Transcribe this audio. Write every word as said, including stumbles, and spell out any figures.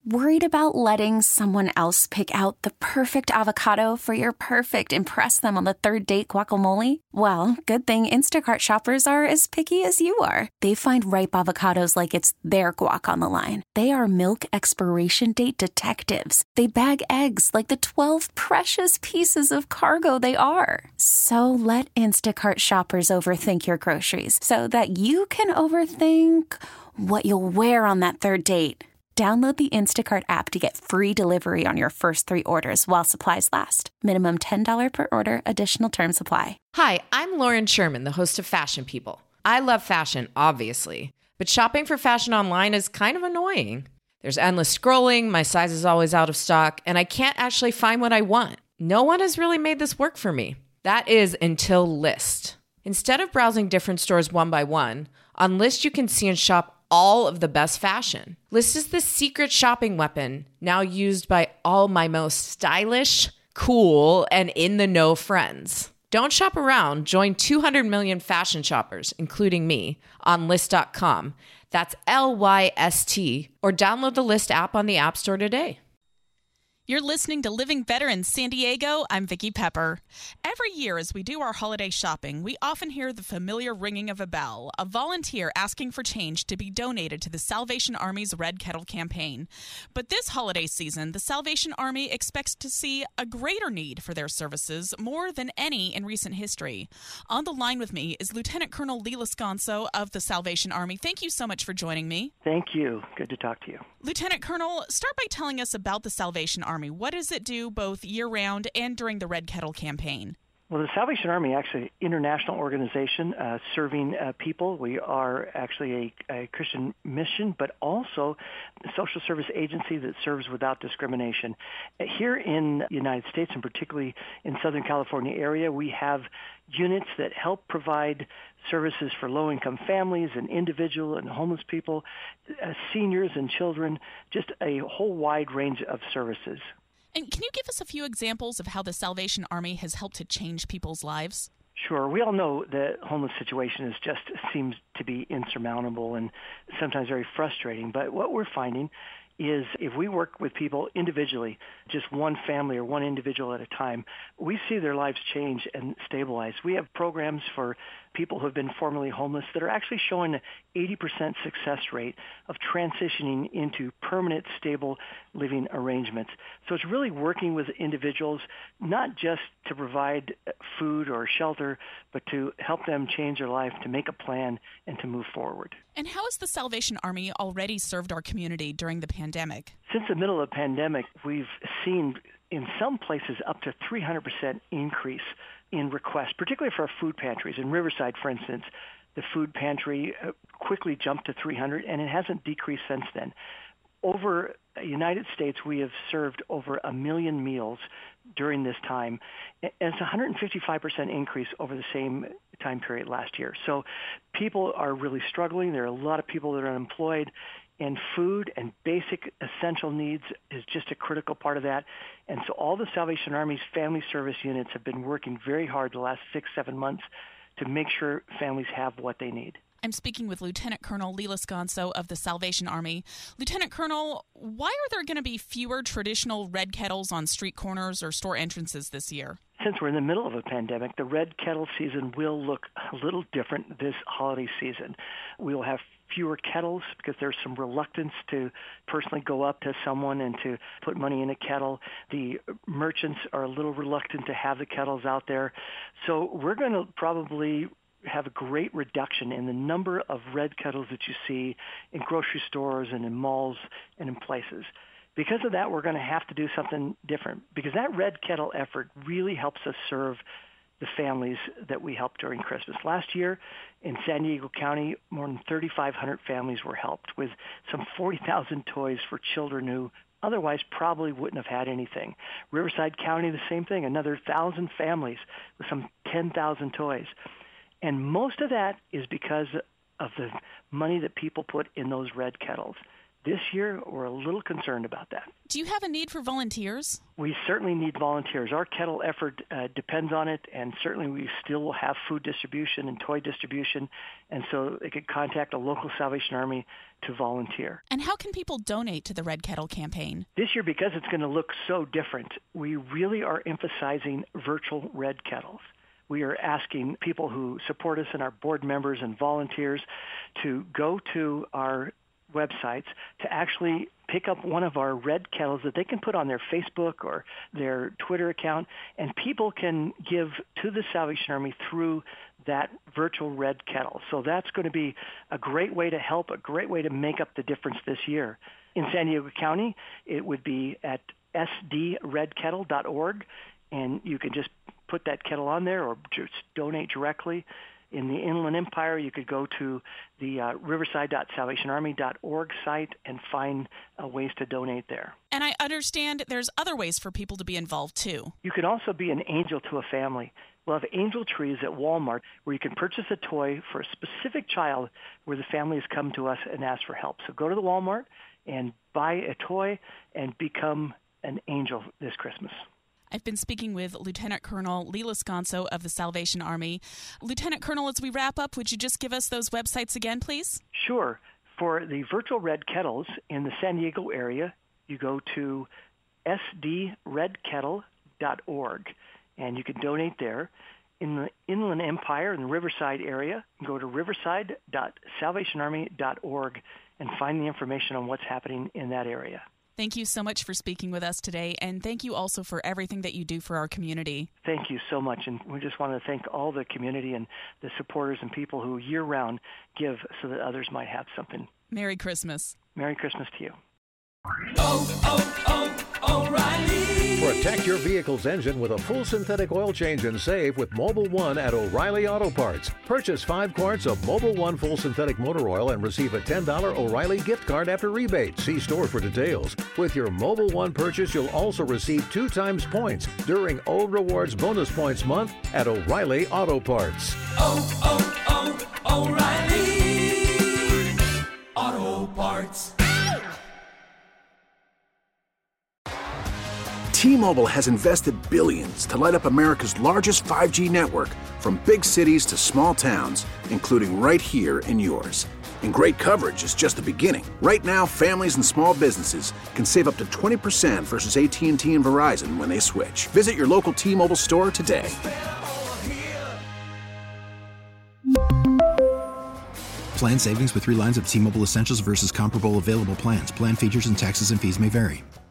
Worried about letting someone else pick out the perfect avocado for your perfect impress them on the third date guacamole? Well, good thing Instacart shoppers are as picky as you are. They find ripe avocados like it's their guac on the line. They are milk expiration date detectives. They bag eggs like the twelve precious pieces of cargo they are. So let Instacart shoppers overthink your groceries so that you can overthink what you'll wear on that third date. Download the Instacart app to get free delivery on your first three orders while supplies last. Minimum ten dollars per order. Additional terms apply. Hi, I'm Lauren Sherman, the host of Fashion People. I love fashion, obviously, but shopping for fashion online is kind of annoying. There's endless scrolling, my size is always out of stock, and I can't actually find what I want. No one has really made this work for me. That is until Lyst. Instead of browsing different stores one by one, on Lyst you can see and shop all of the best fashion. Lyst is the secret shopping weapon now used by all my most stylish, cool, and in-the-know friends. Don't shop around. Join two hundred million fashion shoppers, including me, on Lyst dot com. That's L Y S T, or download the Lyst app on the App Store today. You're listening to Living Better in San Diego. I'm Vicki Pepper. Every year as we do our holiday shopping, we often hear the familiar ringing of a bell, a volunteer asking for change to be donated to the Salvation Army's Red Kettle campaign. But this holiday season, the Salvation Army expects to see a greater need for their services, more than any in recent history. On the line with me is Lieutenant Colonel Lee Lasconso of the Salvation Army. Thank you so much for joining me. Thank you. Good to talk to you. Lieutenant Colonel, start by telling us about the Salvation Army. What does it do both year-round and during the Red Kettle campaign? Well, the Salvation Army actually an international organization uh, serving uh, people. We are actually a, a Christian mission, but also a social service agency that serves without discrimination. Here in the United States, and particularly in Southern California area, we have units that help provide services for low-income families and individual and homeless people, uh, seniors and children, just a whole wide range of services. And can you give us a few examples of how the Salvation Army has helped to change people's lives? Sure. We all know the homeless situation is just seems to be insurmountable and sometimes very frustrating. But what we're finding is if we work with people individually, just one family or one individual at a time, we see their lives change and stabilize. We have programs for people who have been formerly homeless that are actually showing an eighty percent success rate of transitioning into permanent, stable living arrangements. So it's really working with individuals, not just to provide food or shelter, but to help them change their life, to make a plan, and to move forward. And how has the Salvation Army already served our community during the pandemic? Since the middle of the pandemic, we've seen in some places up to three hundred percent increase in requests, particularly for our food pantries. In Riverside, for instance, the food pantry quickly jumped to three hundred, and it hasn't decreased since then. Over the United States, we have served over a million meals during this time. And it's a one hundred fifty-five percent increase over the same time period last year. So people are really struggling. There are a lot of people that are unemployed, and food and basic essential needs is just a critical part of that. And so all the Salvation Army's family service units have been working very hard the last six, seven months to make sure families have what they need. I'm speaking with Lieutenant Colonel Lee Lasconso of the Salvation Army. Lieutenant Colonel, why are there going to be fewer traditional red kettles on street corners or store entrances this year? Since we're in the middle of a pandemic, the red kettle season will look a little different this holiday season. We will have fewer kettles because there's some reluctance to personally go up to someone and to put money in a kettle. The merchants are a little reluctant to have the kettles out there. So we're going to probably have a great reduction in the number of red kettles that you see in grocery stores and in malls and in places. Because of that, we're going to have to do something different, because that red kettle effort really helps us serve the families that we helped during Christmas. Last year in San Diego County, more than thirty-five hundred families were helped with some forty thousand toys for children who otherwise probably wouldn't have had anything. Riverside County, the same thing, another one thousand families with some ten thousand toys. And most of that is because of the money that people put in those red kettles. This year, we're a little concerned about that. Do you have a need for volunteers? We certainly need volunteers. Our kettle effort uh, depends on it, and certainly we still will have food distribution and toy distribution, and so they could contact a local Salvation Army to volunteer. And how can people donate to the Red Kettle campaign? This year, because it's going to look so different, we really are emphasizing virtual red kettles. We are asking people who support us and our board members and volunteers to go to our websites to actually pick up one of our red kettles that they can put on their Facebook or their Twitter account, and people can give to the Salvation Army through that virtual red kettle. So that's going to be a great way to help, a great way to make up the difference this year. In San Diego County, it would be at s d red kettle dot org, and you can just put that kettle on there or just donate directly. In the Inland Empire, you could go to the uh, riverside dot salvation army dot org site and find uh, ways to donate there. And I understand there's other ways for people to be involved, too. You can also be an angel to a family. We'll have angel trees at Walmart where you can purchase a toy for a specific child where the family has come to us and asked for help. So go to the Walmart and buy a toy and become an angel this Christmas. I've been speaking with Lieutenant Colonel Lee Lascanso of the Salvation Army. Lieutenant Colonel, as we wrap up, would you just give us those websites again, please? Sure. For the virtual red kettles in the San Diego area, you go to s d red kettle dot org, and you can donate there. In the Inland Empire, in the Riverside area, go to riverside dot salvation army dot org and find the information on what's happening in that area. Thank you so much for speaking with us today, and thank you also for everything that you do for our community. Thank you so much, and we just want to thank all the community and the supporters and people who year-round give so that others might have something. Merry Christmas. Merry Christmas to you. Oh, oh, oh, O'Reilly! Protect your vehicle's engine with a full synthetic oil change and save with Mobil one at O'Reilly Auto Parts. Purchase five quarts of Mobil one full synthetic motor oil and receive a ten dollars O'Reilly gift card after rebate. See store for details. With your Mobil one purchase, you'll also receive two times points during O Rewards Bonus Points Month at O'Reilly Auto Parts. Oh, oh, oh, O'Reilly Auto Parts. T-Mobile has invested billions to light up America's largest five G network, from big cities to small towns, including right here in yours. And great coverage is just the beginning. Right now, families and small businesses can save up to twenty percent versus A T and T and Verizon when they switch. Visit your local T-Mobile store today. Plan savings with three lines of T-Mobile Essentials versus comparable available plans. Plan features and taxes and fees may vary.